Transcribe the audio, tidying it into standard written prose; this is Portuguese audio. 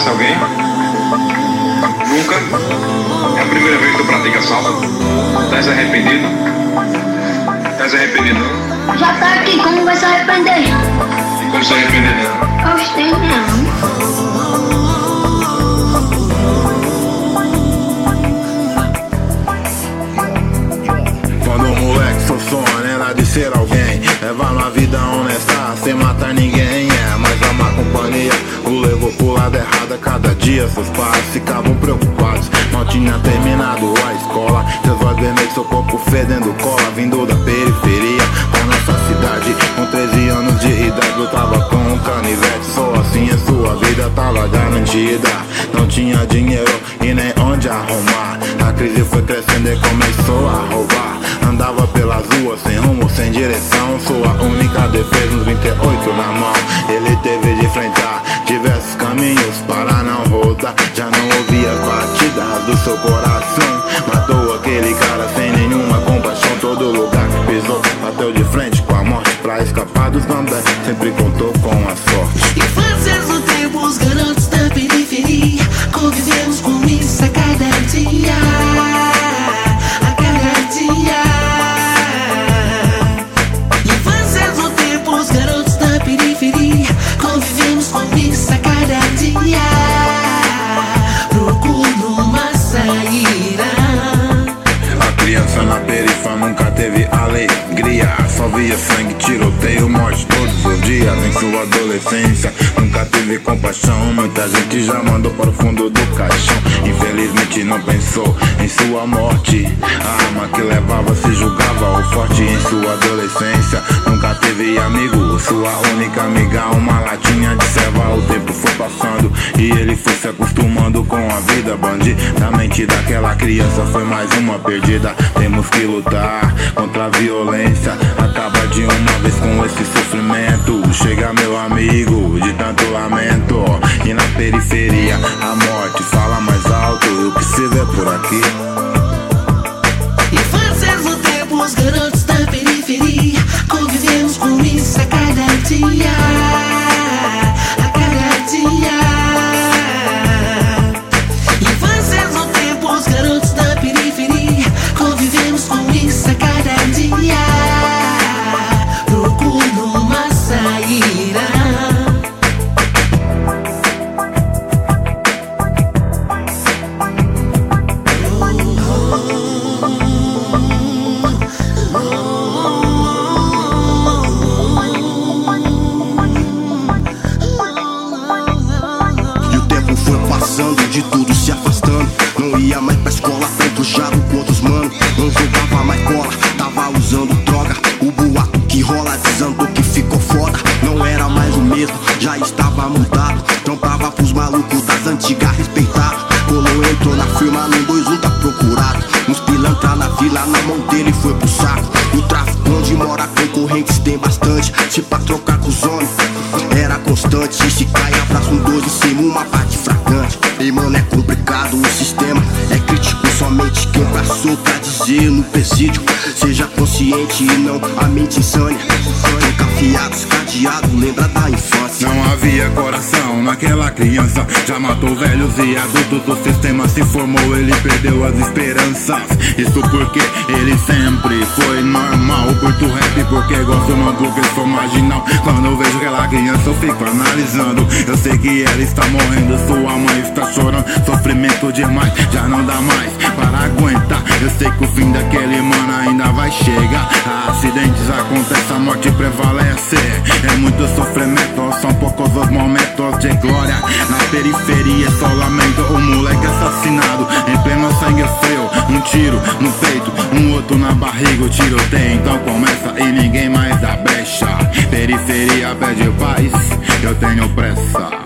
matasse alguém? Nunca? É a primeira vez que tu pratica assalto? Estás arrependido? Estás arrependido? Já tá aqui, como vai se arrepender? E como se arrepender dela? Gostei não. Quando o moleque só sonha era de ser alguém, levar uma vida honesta sem matar ninguém. Mas a má companhia o levou pro lado errado. Cada dia seus pais ficavam preocupados. Não tinha terminado a escola, seus olhos vermelhos, seu corpo fedendo cola. Vindo da periferia da nossa cidade, com 13 anos de idade lutava com um canivete. Só assim a sua vida tava garantida. Não tinha dinheiro e nem onde arrumar. A crise foi crescendo e começou a roubar. Andava pelas ruas sem rumo, sem direção. Sua única defesa, uns 28 na mão. Ele teve de enfrentar diversos caminhos para não rodar. Já não ouvia as batidas do seu coração. Matou aquele cara sem nenhuma compaixão. Todo lugar que pisou, bateu de frente com a morte. Pra escapar dos gambés, sempre contou com a sorte. Infâncias do tempo, os garotos da periferia, convivemos com isso a cada dia. A cada dia. Infâncias do tempo, os garotos da periferia, convivemos com isso a cada dia. Procuro uma saída. A criança na periferia nunca teve alegria. Só via sangue, tiroteio, morte todos os dias. Em sua adolescência nunca teve compaixão. Muita gente já mandou para o fundo do caixão. Infelizmente não pensou em sua morte. A arma que levava se julgava o forte. Em sua adolescência nunca teve amigo. Sua única amiga uma latinha de ceva. O tempo foi passando e ele foi se acostumando com a vida bandida. Na mente daquela criança foi mais uma perdida. Temos que lutar contra a violência. Acaba de uma vez com esse sofrimento. Chega meu amigo, de tanto lamento. E na periferia a morte fala mais alto. O que se vê por aqui? Infâncias do tempo, os garotos da periferia, convivemos com isso a cada dia. A cada dia. Infâncias do tempo, os garotos da periferia, convivemos com isso a cada dia. Procuro uma saída. E o tempo foi passando, de tudo se afastando. Não ia mais pra escola, entrujado com outros mano. Não jogava mais bola, tava usando droga. O boato que rola desandou que ficou foda. Não era mais o mesmo, já estava mudado. Trampava pros malucos das antigas respeitado. Colou entrou na firma, no 21 tá procurado. Uns pilantra na vila, na mão dele foi pro saco. No tráfico onde mora concorrentes tem bastante. Se pra trocar com os homens era constante. E se cai abraço um 12 em cima, uma parte fragante. E mano, é complicado, o sistema é crítico. Somente quem passou pra dizer no presídio. Seja consciente e não a mente insânia. Trancafiados, cadeado, lembra da infância. Não havia coração naquela criança. Já matou velhos e adultos. O sistema se formou, ele perdeu as esperanças. Isso porque ele sempre foi normal. Eu curto rap porque gosto não porque sou marginal. Quando eu vejo aquela criança eu fico analisando. Eu sei que ela está morrendo, sua mãe está chorando. Sofrimento demais, já não dá mais para aguentar. Eu sei que o fim daquele mano ainda vai chegar. Acidentes acontecem, a morte prevalece. É muito sofrimento, são poucos os momentos de glória. Na periferia só lamento o moleque assassinado em pleno sangue frio. Um tiro no peito, um outro na barriga. O tiroteio então começa e ninguém mais dá brecha. Periferia pede paz, eu tenho pressa.